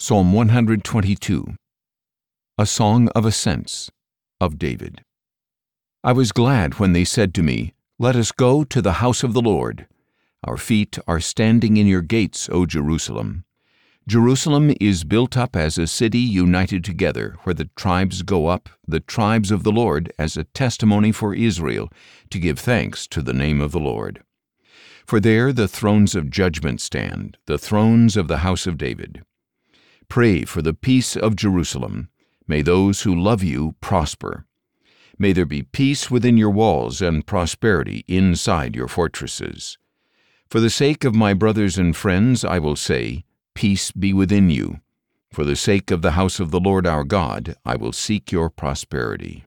Psalm 122. A Song of Ascents, of David. I was glad when they said to me, "Let us go to the house of the Lord." Our feet are standing in your gates, O Jerusalem. Jerusalem is built up as a city united together, where the tribes go up, the tribes of the Lord, as a testimony for Israel, to give thanks to the name of the Lord. For there the thrones of judgment stand, the thrones of the house of David. Pray for the peace of Jerusalem. May those who love you prosper. May there be peace within your walls and prosperity inside your fortresses. For the sake of my brothers and friends, I will say, peace be within you. For the sake of the house of the Lord our God, I will seek your prosperity.